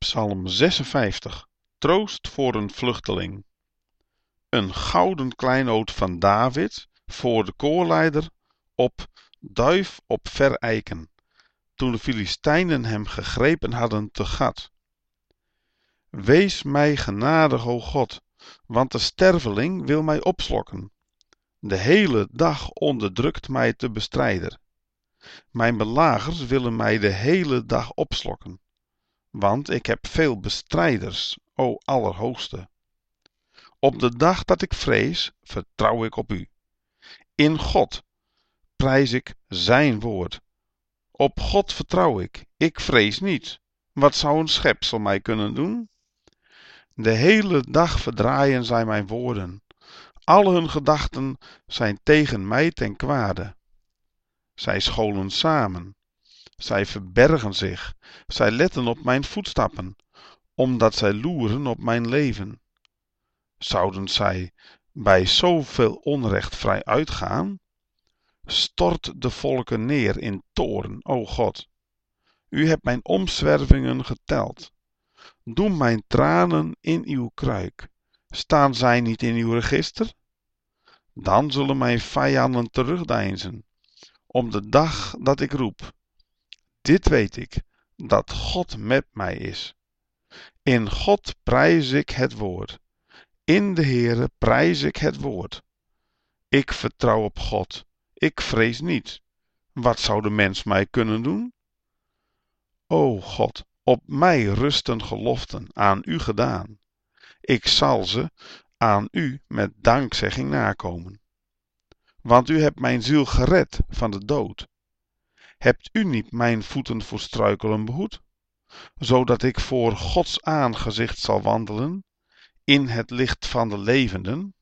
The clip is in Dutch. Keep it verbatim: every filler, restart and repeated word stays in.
Psalm zesenvijftig. Troost voor een vluchteling. Een gouden kleinood van David voor de koorleider op duif op verijken, toen de Filistijnen hem gegrepen hadden te Gat. Wees mij genadig, o God, want de sterveling wil mij opslokken. De hele dag onderdrukt mij de bestrijder. Mijn belagers willen mij de hele dag opslokken, want ik heb veel bestrijders, o Allerhoogste. Op de dag dat ik vrees, vertrouw ik op u. In God prijs ik zijn woord. Op God vertrouw ik, ik vrees niet. Wat zou een schepsel mij kunnen doen? De hele dag verdraaien zij mijn woorden. Al hun gedachten zijn tegen mij ten kwade. Zij scholen samen. Zij verbergen zich. Zij letten op mijn voetstappen, omdat zij loeren op mijn leven. Zouden zij bij zoveel onrecht vrij uitgaan? Stort de volken neer in toorn, o God. U hebt mijn omzwervingen geteld. Doe mijn tranen in uw kruik. Staan zij niet in uw register? Dan zullen mijn vijanden terugdeinzen, om de dag dat ik roep. Dit weet ik, dat God met mij is. In God prijs ik het woord. In de Heere prijs ik het woord. Ik vertrouw op God. Ik vrees niet. Wat zou de mens mij kunnen doen? O God, op mij rusten geloften aan u gedaan. Ik zal ze aan u met dankzegging nakomen. Want u hebt mijn ziel gered van de dood. Hebt u niet mijn voeten voor struikelen behoed, zodat ik voor Gods aangezicht zal wandelen in het licht van de levenden?